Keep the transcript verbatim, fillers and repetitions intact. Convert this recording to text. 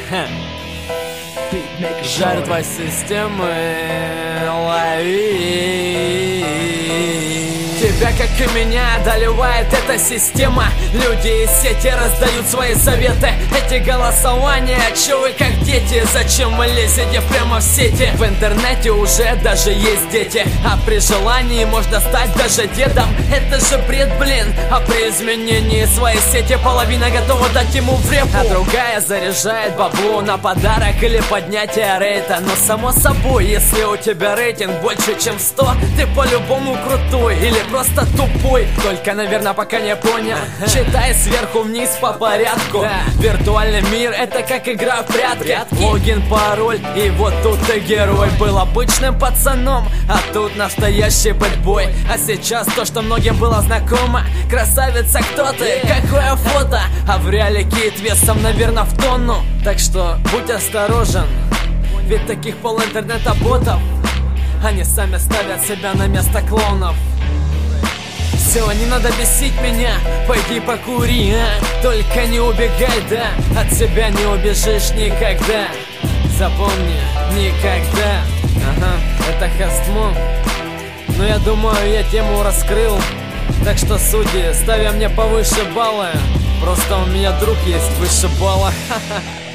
Жертва системы, лови. Тебя, как и меня, одолевает эта система. Люди из сети раздают свои советы. Эти голосования, чё вы как дети? Зачем вы лезете прямо в сети? В интернете уже даже есть дети, а при желании можно стать даже дедом. Это же бред, блин. А при изменении своей сети половина готова дать ему в репу, а другая заряжает бабло на подарок или поднятие рейта. Но само собой, если у тебя рейтинг больше чем сто, ты по-любому крутой или просто тупой. Только, наверное, пока не понял. Читай сверху вниз по порядку. Да. Виртуальный мир — это как игра в прятки. прятки. Логин, пароль, и вот тут ты герой. Был обычным пацаном, а тут настоящий бэтбой. А сейчас то, что многим было знакомо. Красавица, кто ты? Yeah. Какое фото? А в реале кит весом, наверное, в тонну. Так что будь осторожен, ведь таких пол интернета ботов, они сами ставят себя на место клоунов. Все, не надо бесить меня, пойди покури, а? Только не убегай, да, от себя не убежишь никогда. Запомни, никогда. Ага, это Хастмун. Но я думаю, я тему раскрыл. Так что, судьи, ставя мне повыше баллы. Просто у меня друг есть выше балла.